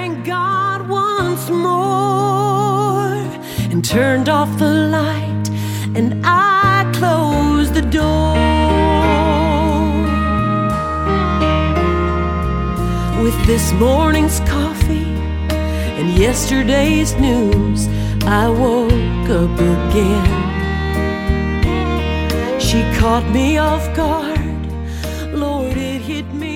thanked God once more and turned off the light, and I closed the door. With this morning's coffee and yesterday's news, I woke up again. She caught me off guard, Lord, it hit me